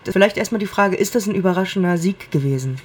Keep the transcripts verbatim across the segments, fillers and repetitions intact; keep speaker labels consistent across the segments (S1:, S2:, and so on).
S1: Vielleicht erstmal die Frage, ist das ein überraschender Sieg gewesen?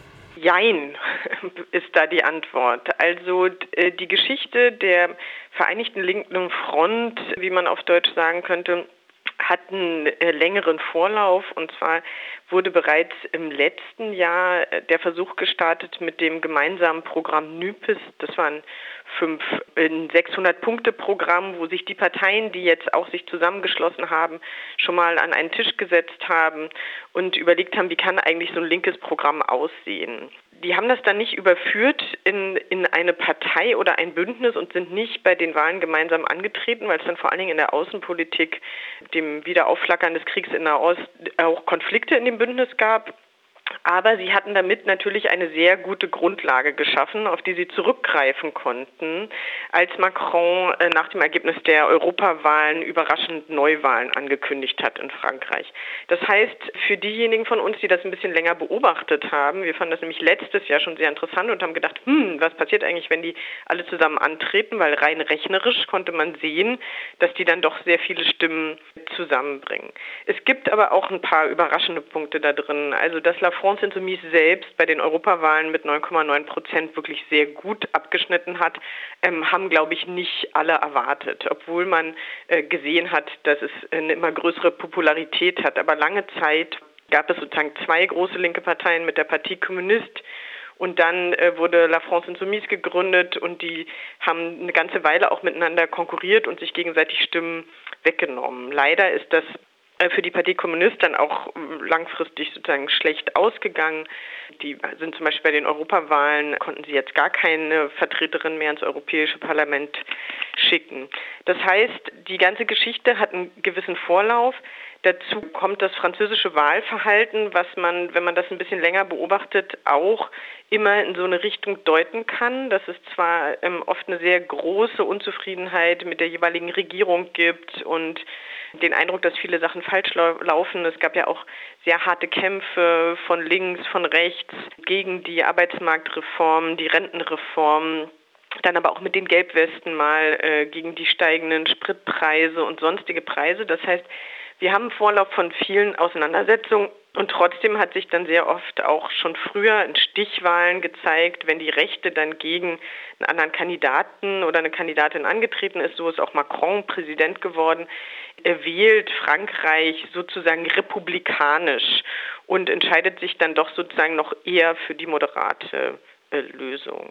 S2: Jein, ist da die Antwort. Also die Geschichte der Vereinigten Linken Front, wie man auf Deutsch sagen könnte, hat einen längeren Vorlauf, und zwar wurde bereits im letzten Jahr der Versuch gestartet mit dem gemeinsamen Programm NÜPES. Das war ein fünf, ein sechshundert-Punkte-Programm, wo sich die Parteien, die jetzt auch sich zusammengeschlossen haben, schon mal an einen Tisch gesetzt haben und überlegt haben, wie kann eigentlich so ein linkes Programm aussehen. Die haben das dann nicht überführt in, in eine Partei oder ein Bündnis und sind nicht bei den Wahlen gemeinsam angetreten, weil es dann vor allen Dingen in der Außenpolitik, dem Wiederaufflackern des Kriegs in Nahost, auch Konflikte in dem Bündnis gab. Aber sie hatten damit natürlich eine sehr gute Grundlage geschaffen, auf die sie zurückgreifen konnten, als Macron nach dem Ergebnis der Europawahlen überraschend Neuwahlen angekündigt hat in Frankreich. Das heißt, für diejenigen von uns, die das ein bisschen länger beobachtet haben, wir fanden das nämlich letztes Jahr schon sehr interessant und haben gedacht, hm, was passiert eigentlich, wenn die alle zusammen antreten, weil rein rechnerisch konnte man sehen, dass die dann doch sehr viele Stimmen zusammenbringen. Es gibt aber auch ein paar überraschende Punkte da drin. Also dass La France Insoumise selbst bei den Europawahlen mit neun Komma neun Prozent wirklich sehr gut abgeschnitten hat, ähm, haben, glaube ich, nicht alle erwartet, obwohl man äh, gesehen hat, dass es eine immer größere Popularität hat. Aber lange Zeit gab es sozusagen zwei große linke Parteien mit der Parti Communiste. Und dann äh, wurde La France Insoumise gegründet und die haben eine ganze Weile auch miteinander konkurriert und sich gegenseitig Stimmen weggenommen. Leider ist das äh, für die Parti Communiste dann auch langfristig sozusagen schlecht ausgegangen. Die sind zum Beispiel bei den Europawahlen, konnten sie jetzt gar keine Vertreterin mehr ins Europäische Parlament schicken. Das heißt, die ganze Geschichte hat einen gewissen Vorlauf. Dazu kommt das französische Wahlverhalten, was man, wenn man das ein bisschen länger beobachtet, auch immer in so eine Richtung deuten kann, dass es zwar ähm, oft eine sehr große Unzufriedenheit mit der jeweiligen Regierung gibt und den Eindruck, dass viele Sachen falsch lau- laufen. Es gab ja auch sehr harte Kämpfe von links, von rechts gegen die Arbeitsmarktreform, die Rentenreform. Dann aber auch mit den Gelbwesten mal äh, gegen die steigenden Spritpreise und sonstige Preise. Das heißt, wir haben einen Vorlauf von vielen Auseinandersetzungen und trotzdem hat sich dann sehr oft auch schon früher in Stichwahlen gezeigt, wenn die Rechte dann gegen einen anderen Kandidaten oder eine Kandidatin angetreten ist, so ist auch Macron Präsident geworden, wählt Frankreich sozusagen republikanisch und entscheidet sich dann doch sozusagen noch eher für die moderate äh, Lösung.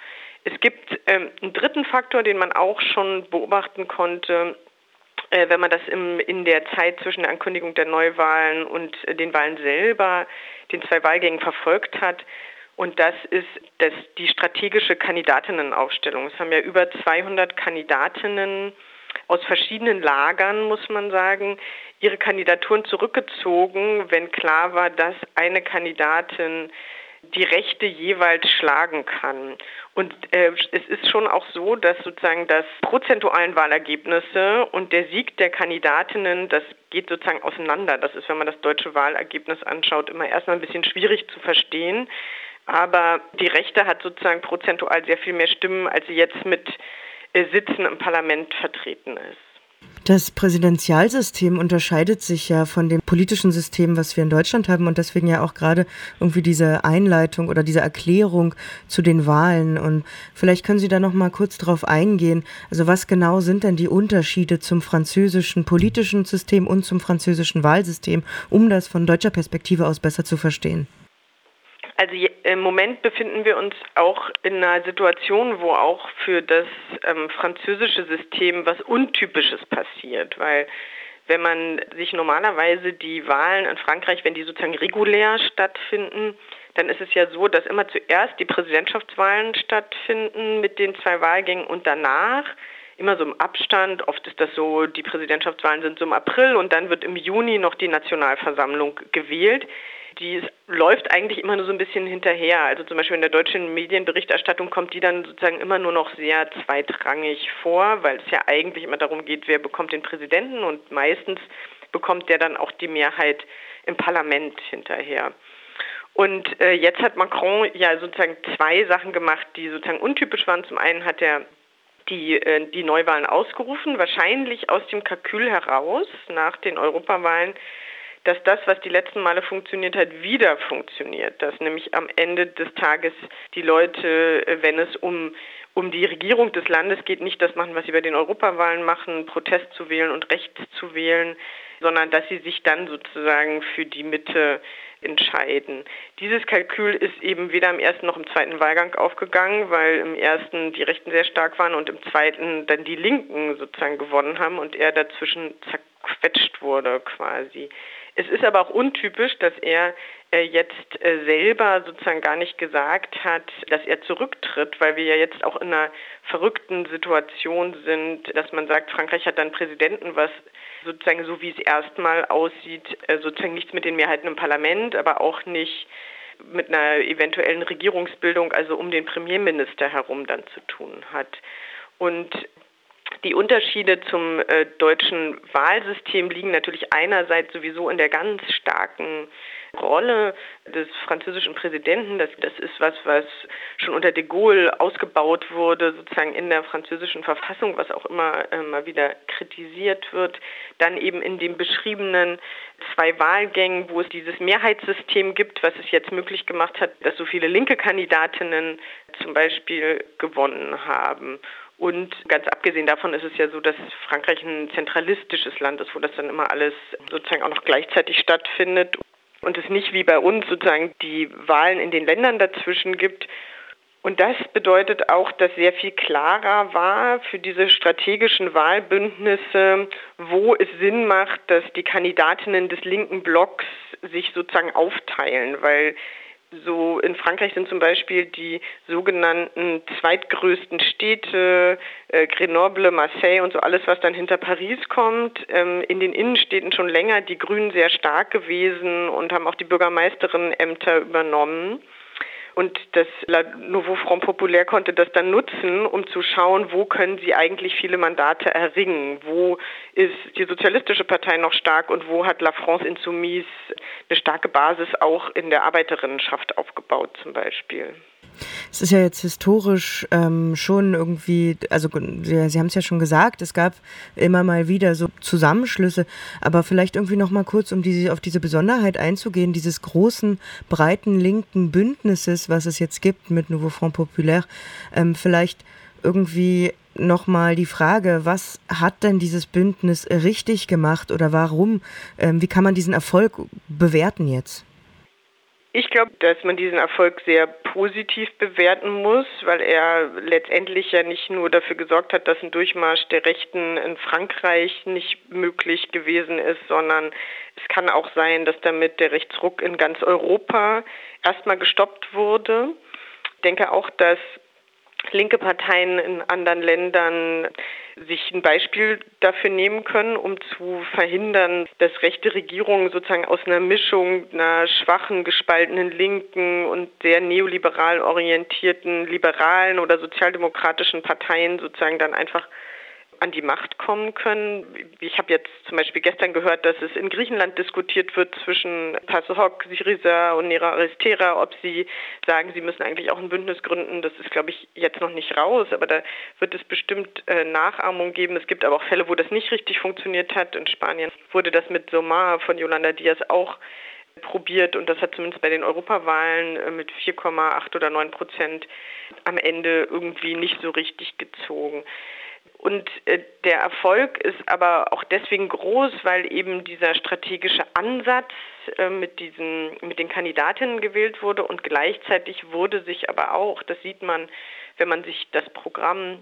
S2: Es gibt ähm, einen dritten Faktor, den man auch schon beobachten konnte, äh, wenn man das im, in der Zeit zwischen der Ankündigung der Neuwahlen und äh, den Wahlen selber, den zwei Wahlgängen verfolgt hat. Und das ist das, die strategische Kandidatinnenaufstellung. Es haben ja über zweihundert Kandidatinnen aus verschiedenen Lagern, muss man sagen, ihre Kandidaturen zurückgezogen, wenn klar war, dass eine Kandidatin die Rechte jeweils schlagen kann. Und äh, es ist schon auch so, dass sozusagen das prozentualen Wahlergebnisse und der Sieg der Kandidatinnen, das geht sozusagen auseinander. Das ist, wenn man das deutsche Wahlergebnis anschaut, immer erstmal ein bisschen schwierig zu verstehen. Aber die Rechte hat sozusagen prozentual sehr viel mehr Stimmen, als sie jetzt mit äh, Sitzen im Parlament vertreten ist.
S1: Das Präsidentialsystem unterscheidet sich ja von dem politischen System, was wir in Deutschland haben und deswegen ja auch gerade irgendwie diese Einleitung oder diese Erklärung zu den Wahlen. Und vielleicht können Sie da noch mal kurz drauf eingehen. Also was genau sind denn die Unterschiede zum französischen politischen System und zum französischen Wahlsystem, um das von deutscher Perspektive aus besser zu verstehen?
S2: Also im Moment befinden wir uns auch in einer Situation, wo auch für das ähm, französische System was Untypisches passiert, weil wenn man sich normalerweise die Wahlen in Frankreich, wenn die sozusagen regulär stattfinden, dann ist es ja so, dass immer zuerst die Präsidentschaftswahlen stattfinden mit den zwei Wahlgängen und danach immer so im Abstand. Oft ist das so, die Präsidentschaftswahlen sind so im April und dann wird im Juni noch die Nationalversammlung gewählt. Die läuft eigentlich immer nur so ein bisschen hinterher. Also zum Beispiel in der deutschen Medienberichterstattung kommt die dann sozusagen immer nur noch sehr zweitrangig vor, weil es ja eigentlich immer darum geht, wer bekommt den Präsidenten und meistens bekommt der dann auch die Mehrheit im Parlament hinterher. Und äh, jetzt hat Macron ja sozusagen zwei Sachen gemacht, die sozusagen untypisch waren. Zum einen hat er die, äh, die Neuwahlen ausgerufen, wahrscheinlich aus dem Kalkül heraus nach den Europawahlen, dass das, was die letzten Male funktioniert hat, wieder funktioniert. Dass nämlich am Ende des Tages die Leute, wenn es um um die Regierung des Landes geht, nicht das machen, was sie bei den Europawahlen machen, Protest zu wählen und rechts zu wählen, sondern dass sie sich dann sozusagen für die Mitte entscheiden. Dieses Kalkül ist eben weder im ersten noch im zweiten Wahlgang aufgegangen, weil im ersten die Rechten sehr stark waren und im zweiten dann die Linken sozusagen gewonnen haben und er dazwischen zerquetscht wurde quasi. Es ist aber auch untypisch, dass er äh, jetzt äh, selber sozusagen gar nicht gesagt hat, dass er zurücktritt, weil wir ja jetzt auch in einer verrückten Situation sind, dass man sagt, Frankreich hat dann Präsidenten, was sozusagen so wie es erstmal aussieht, äh, sozusagen nichts mit den Mehrheiten im Parlament, aber auch nicht mit einer eventuellen Regierungsbildung, also um den Premierminister herum dann zu tun hat. Und die Unterschiede zum äh, deutschen Wahlsystem liegen natürlich einerseits sowieso in der ganz starken Rolle des französischen Präsidenten. Das, das ist was, was schon unter de Gaulle ausgebaut wurde, sozusagen in der französischen Verfassung, was auch immer äh, mal wieder kritisiert wird. Dann eben in den beschriebenen zwei Wahlgängen, wo es dieses Mehrheitssystem gibt, was es jetzt möglich gemacht hat, dass so viele linke Kandidatinnen zum Beispiel gewonnen haben. Und ganz abgesehen davon ist es ja so, dass Frankreich ein zentralistisches Land ist, wo das dann immer alles sozusagen auch noch gleichzeitig stattfindet und es nicht wie bei uns sozusagen die Wahlen in den Ländern dazwischen gibt. Und das bedeutet auch, dass sehr viel klarer war für diese strategischen Wahlbündnisse, wo es Sinn macht, dass die Kandidatinnen des linken Blocks sich sozusagen aufteilen, weil so in Frankreich sind zum Beispiel die sogenannten zweitgrößten Städte, äh, Grenoble, Marseille und so alles, was dann hinter Paris kommt, ähm, in den Innenstädten schon länger die Grünen sehr stark gewesen und haben auch die Bürgermeisterinnenämter übernommen. Und das La Nouveau Front Populaire konnte das dann nutzen, um zu schauen, wo können sie eigentlich viele Mandate erringen, wo ist die Sozialistische Partei noch stark und wo hat La France Insoumise eine starke Basis auch in der Arbeiterinnenschaft aufgebaut zum Beispiel.
S1: Es ist ja jetzt historisch ähm, schon irgendwie, also Sie, Sie haben es ja schon gesagt, es gab immer mal wieder so Zusammenschlüsse, aber vielleicht irgendwie noch mal kurz, um diese, auf diese Besonderheit einzugehen, dieses großen, breiten linken Bündnisses, was es jetzt gibt mit Nouveau Front Populaire, ähm, vielleicht irgendwie noch mal die Frage, was hat denn dieses Bündnis richtig gemacht oder warum, ähm, wie kann man diesen Erfolg bewerten jetzt?
S2: Ich glaube, dass man diesen Erfolg sehr positiv bewerten muss, weil er letztendlich ja nicht nur dafür gesorgt hat, dass ein Durchmarsch der Rechten in Frankreich nicht möglich gewesen ist, sondern es kann auch sein, dass damit der Rechtsruck in ganz Europa erstmal gestoppt wurde. Ich denke auch, dass linke Parteien in anderen Ländern sich ein Beispiel dafür nehmen können, um zu verhindern, dass rechte Regierungen sozusagen aus einer Mischung einer schwachen, gespaltenen Linken und sehr neoliberal orientierten liberalen oder sozialdemokratischen Parteien sozusagen dann einfach an die Macht kommen können. Ich habe jetzt zum Beispiel gestern gehört, dass es in Griechenland diskutiert wird zwischen PASOK, Syriza und Nera Aristera, ob sie sagen, sie müssen eigentlich auch ein Bündnis gründen. Das ist, glaube ich, jetzt noch nicht raus, aber da wird es bestimmt äh, Nachahmung geben. Es gibt aber auch Fälle, wo das nicht richtig funktioniert hat. In Spanien wurde das mit Somar von Yolanda Díaz auch probiert und das hat zumindest bei den Europawahlen mit vier Komma acht oder neun Prozent am Ende irgendwie nicht so richtig gezogen. Und äh, der Erfolg ist aber auch deswegen groß, weil eben dieser strategische Ansatz äh, mit diesen, mit den Kandidatinnen gewählt wurde und gleichzeitig wurde sich aber auch, das sieht man, wenn man sich das Programm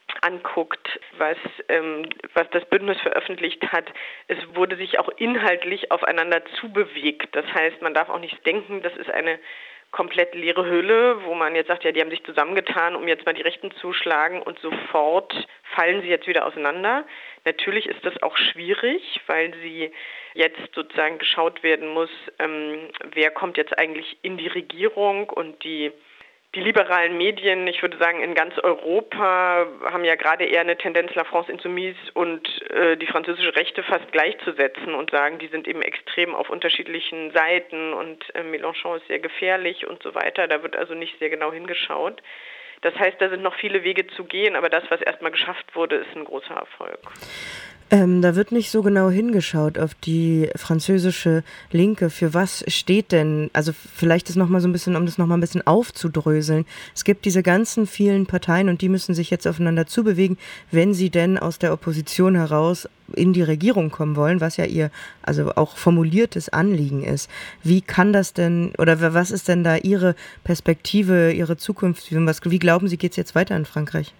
S2: anguckt, was, ähm, was das Bündnis veröffentlicht hat, es wurde sich auch inhaltlich aufeinander zubewegt. Das heißt, man darf auch nicht denken, das ist eine komplett leere Hülle, wo man jetzt sagt, ja, die haben sich zusammengetan, um jetzt mal die Rechten zu schlagen und sofort fallen sie jetzt wieder auseinander. Natürlich ist das auch schwierig, weil sie jetzt sozusagen geschaut werden muss, ähm, wer kommt jetzt eigentlich in die Regierung und die Die liberalen Medien, ich würde sagen, in ganz Europa haben ja gerade eher eine Tendenz, La France Insoumise und äh, die französische Rechte fast gleichzusetzen und sagen, die sind eben extrem auf unterschiedlichen Seiten und äh, Mélenchon ist sehr gefährlich und so weiter. Da wird also nicht sehr genau hingeschaut. Das heißt, da sind noch viele Wege zu gehen, aber das, was erstmal geschafft wurde, ist ein großer Erfolg.
S1: Ähm, da wird nicht so genau hingeschaut auf die französische Linke. Für was steht denn, also vielleicht ist noch mal so ein bisschen, um das noch mal ein bisschen aufzudröseln. Es gibt diese ganzen vielen Parteien und die müssen sich jetzt aufeinander zubewegen, wenn sie denn aus der Opposition heraus in die Regierung kommen wollen, was ja ihr also auch formuliertes Anliegen ist. Wie kann das denn, oder was ist denn da Ihre Perspektive, Ihre Zukunft? Was, wie glauben Sie, geht es jetzt weiter in Frankreich?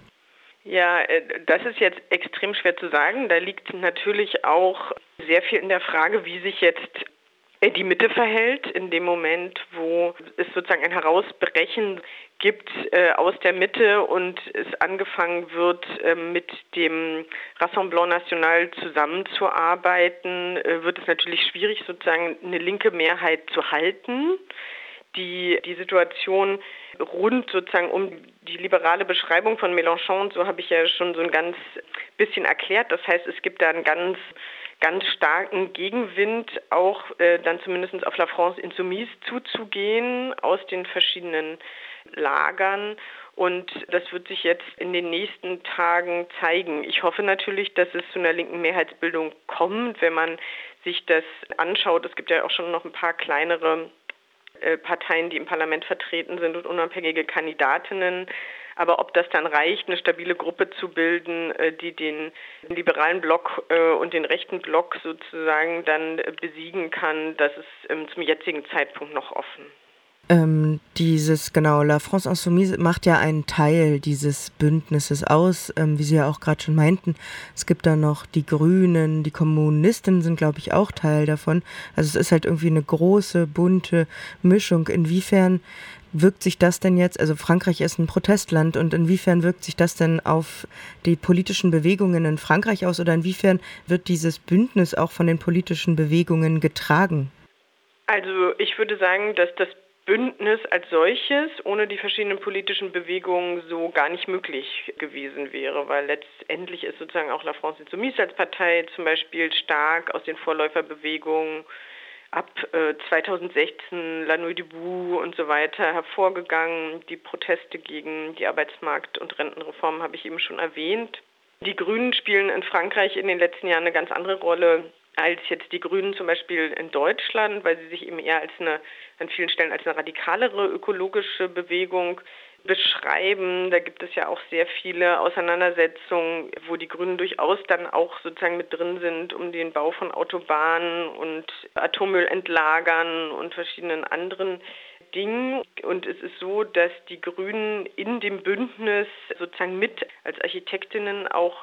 S2: Ja, das ist jetzt extrem schwer zu sagen. Da liegt natürlich auch sehr viel in der Frage, wie sich jetzt die Mitte verhält, in dem Moment, wo es sozusagen ein Herausbrechen gibt äh, aus der Mitte und es angefangen wird, äh, mit dem Rassemblement National zusammenzuarbeiten, äh, wird es natürlich schwierig, sozusagen eine linke Mehrheit zu halten. Die, die Situation rund sozusagen um die liberale Beschreibung von Mélenchon, so habe ich ja schon so ein ganz bisschen erklärt. Das heißt, es gibt da einen ganz, ganz starken Gegenwind, auch äh, dann zumindest auf La France Insoumise zuzugehen aus den verschiedenen Lagern. Und das wird sich jetzt in den nächsten Tagen zeigen. Ich hoffe natürlich, dass es zu einer linken Mehrheitsbildung kommt, wenn man sich das anschaut. Es gibt ja auch schon noch ein paar kleinere Parteien, die im Parlament vertreten sind und unabhängige Kandidatinnen. Aber ob das dann reicht, eine stabile Gruppe zu bilden, die den liberalen Block und den rechten Block sozusagen dann besiegen kann, das ist zum jetzigen Zeitpunkt noch offen.
S1: Ähm, dieses, genau, La France Insoumise macht ja einen Teil dieses Bündnisses aus, ähm, wie Sie ja auch gerade schon meinten. Es gibt da noch die Grünen, die Kommunisten sind, glaube ich, auch Teil davon. Also es ist halt irgendwie eine große, bunte Mischung. Inwiefern wirkt sich das denn jetzt, also Frankreich ist ein Protestland, und inwiefern wirkt sich das denn auf die politischen Bewegungen in Frankreich aus, oder inwiefern wird dieses Bündnis auch von den politischen Bewegungen getragen?
S2: Also ich würde sagen, dass das Bündnis als solches ohne die verschiedenen politischen Bewegungen so gar nicht möglich gewesen wäre, weil letztendlich ist sozusagen auch La France Insoumise als Partei zum Beispiel stark aus den Vorläuferbewegungen ab äh, zweitausendsechzehn, La Nuit debout und so weiter hervorgegangen. Die Proteste gegen die Arbeitsmarkt- und Rentenreform habe ich eben schon erwähnt. Die Grünen spielen in Frankreich in den letzten Jahren eine ganz andere Rolle als jetzt die Grünen zum Beispiel in Deutschland, weil sie sich eben eher als eine, an vielen Stellen als eine radikalere ökologische Bewegung beschreiben. Da gibt es ja auch sehr viele Auseinandersetzungen, wo die Grünen durchaus dann auch sozusagen mit drin sind, um den Bau von Autobahnen und Atommüllentlagern und verschiedenen anderen Dingen. Und es ist so, dass die Grünen in dem Bündnis sozusagen mit als Architektinnen auch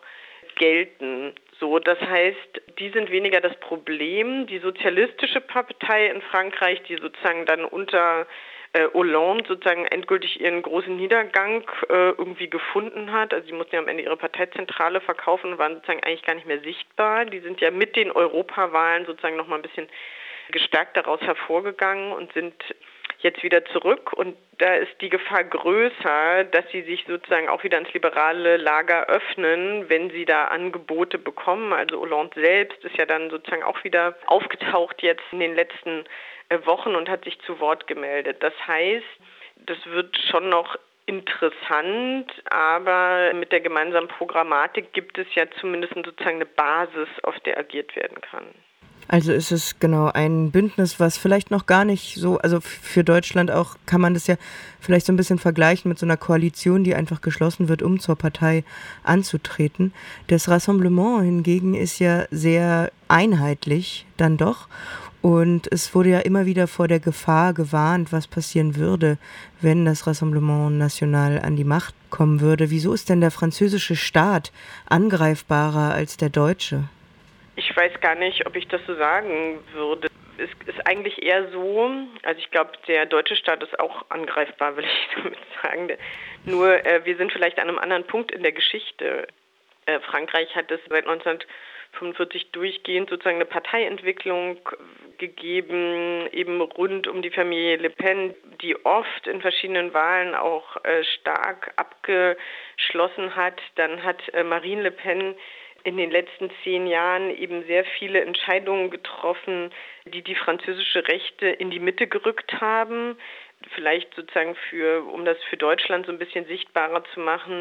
S2: gelten. So, das heißt, die sind weniger das Problem. Die sozialistische Partei in Frankreich, die sozusagen dann unter äh, Hollande sozusagen endgültig ihren großen Niedergang äh, irgendwie gefunden hat. Also sie mussten ja am Ende ihre Parteizentrale verkaufen und waren sozusagen eigentlich gar nicht mehr sichtbar. Die sind ja mit den Europawahlen sozusagen noch mal ein bisschen gestärkt daraus hervorgegangen und sind jetzt wieder zurück, und da ist die Gefahr größer, dass sie sich sozusagen auch wieder ins liberale Lager öffnen, wenn sie da Angebote bekommen. Also Hollande selbst ist ja dann sozusagen auch wieder aufgetaucht jetzt in den letzten Wochen und hat sich zu Wort gemeldet. Das heißt, das wird schon noch interessant, aber mit der gemeinsamen Programmatik gibt es ja zumindest sozusagen eine Basis, auf der agiert werden kann.
S1: Also ist es genau ein Bündnis, was vielleicht noch gar nicht so, also für Deutschland auch, kann man das ja vielleicht so ein bisschen vergleichen mit so einer Koalition, die einfach geschlossen wird, um zur Partei anzutreten. Das Rassemblement hingegen ist ja sehr einheitlich dann doch. Und es wurde ja immer wieder vor der Gefahr gewarnt, was passieren würde, wenn das Rassemblement National an die Macht kommen würde. Wieso ist denn der französische Staat angreifbarer als der deutsche?
S2: Ich weiß gar nicht, ob ich das so sagen würde. Es ist eigentlich eher so, also ich glaube, der deutsche Staat ist auch angreifbar, will ich damit sagen. Nur äh, wir sind vielleicht an einem anderen Punkt in der Geschichte. Äh, Frankreich hat es seit neunzehnhundertfünfundvierzig durchgehend sozusagen eine Parteientwicklung gegeben, eben rund um die Familie Le Pen, die oft in verschiedenen Wahlen auch äh, stark abgeschlossen hat. Dann hat äh, Marine Le Pen in den letzten zehn Jahren eben sehr viele Entscheidungen getroffen, die die französische Rechte in die Mitte gerückt haben. Vielleicht sozusagen für, um das für Deutschland so ein bisschen sichtbarer zu machen,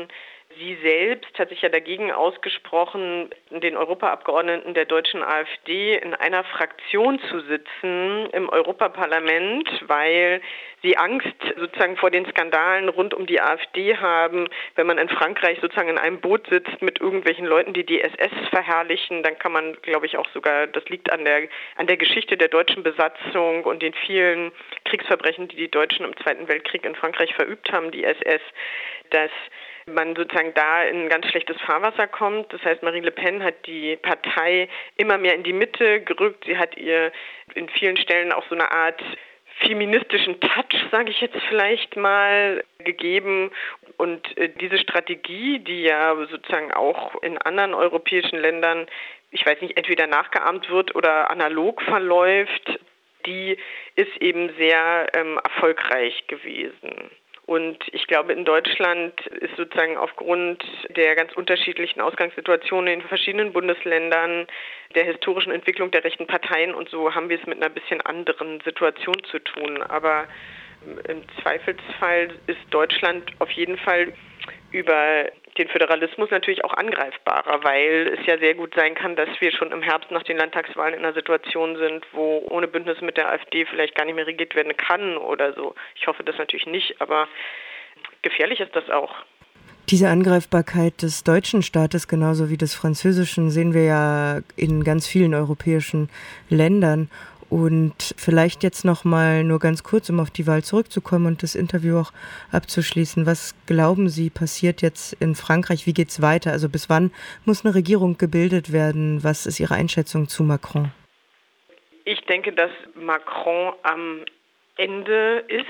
S2: Sie selbst hat sich ja dagegen ausgesprochen, den Europaabgeordneten der deutschen AfD in einer Fraktion zu sitzen im Europaparlament, weil sie Angst sozusagen vor den Skandalen rund um die AfD haben. Wenn man in Frankreich sozusagen in einem Boot sitzt mit irgendwelchen Leuten, die die S S verherrlichen, dann kann man, glaube ich, auch sogar, das liegt an der, an der Geschichte der deutschen Besatzung und den vielen Kriegsverbrechen, die die Deutschen im Zweiten Weltkrieg in Frankreich verübt haben, die S S, dass man sozusagen da in ein ganz schlechtes Fahrwasser kommt. Das heißt, Marine Le Pen hat die Partei immer mehr in die Mitte gerückt. Sie hat ihr in vielen Stellen auch so eine Art feministischen Touch, sage ich jetzt vielleicht mal, gegeben. Und äh, diese Strategie, die ja sozusagen auch in anderen europäischen Ländern, ich weiß nicht, entweder nachgeahmt wird oder analog verläuft, die ist eben sehr ähm, erfolgreich gewesen. Und ich glaube, in Deutschland ist sozusagen aufgrund der ganz unterschiedlichen Ausgangssituationen in den verschiedenen Bundesländern, der historischen Entwicklung der rechten Parteien und so, haben wir es mit einer bisschen anderen Situation zu tun. Aber im Zweifelsfall ist Deutschland auf jeden Fall über den Föderalismus natürlich auch angreifbarer, weil es ja sehr gut sein kann, dass wir schon im Herbst nach den Landtagswahlen in einer Situation sind, wo ohne Bündnis mit der AfD vielleicht gar nicht mehr regiert werden kann oder so. Ich hoffe das natürlich nicht, aber gefährlich ist das auch.
S1: Diese Angreifbarkeit des deutschen Staates genauso wie des französischen sehen wir ja in ganz vielen europäischen Ländern. Und vielleicht jetzt noch mal nur ganz kurz, um auf die Wahl zurückzukommen und das Interview auch abzuschließen. Was glauben Sie, passiert jetzt in Frankreich? Wie geht's weiter? Also bis wann muss eine Regierung gebildet werden? Was ist Ihre Einschätzung zu Macron?
S2: Ich denke, dass Macron am Ende ist.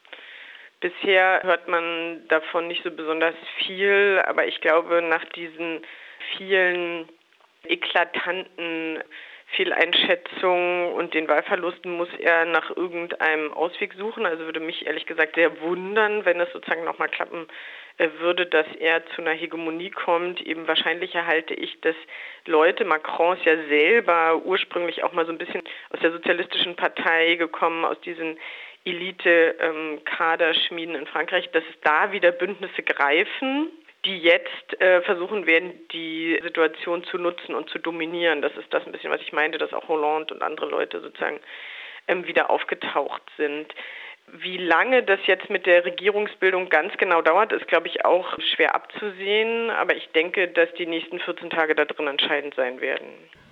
S2: Bisher hört man davon nicht so besonders viel, aber ich glaube, nach diesen vielen eklatanten Fehleinschätzungen und den Wahlverlusten muss er nach irgendeinem Ausweg suchen. Also würde mich ehrlich gesagt sehr wundern, wenn es sozusagen nochmal klappen würde, dass er zu einer Hegemonie kommt. Eben wahrscheinlicher halte ich, dass Leute, Macron ist ja selber ursprünglich auch mal so ein bisschen aus der sozialistischen Partei gekommen, aus diesen Elite-Kaderschmieden in Frankreich, dass es da wieder Bündnisse greifen, die jetzt äh, versuchen werden, die Situation zu nutzen und zu dominieren. Das ist das ein bisschen, was ich meinte, dass auch Hollande und andere Leute sozusagen ähm, wieder aufgetaucht sind. Wie lange das jetzt mit der Regierungsbildung ganz genau dauert, ist, glaube ich, auch schwer abzusehen. Aber ich denke, dass die nächsten vierzehn Tage da drin entscheidend sein werden.